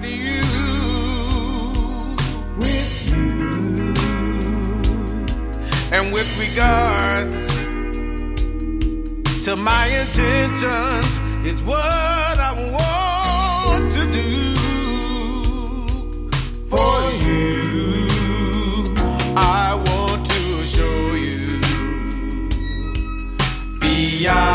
with you. With you. And with regards to my intentions is what I want to do for you. I want to show you beyond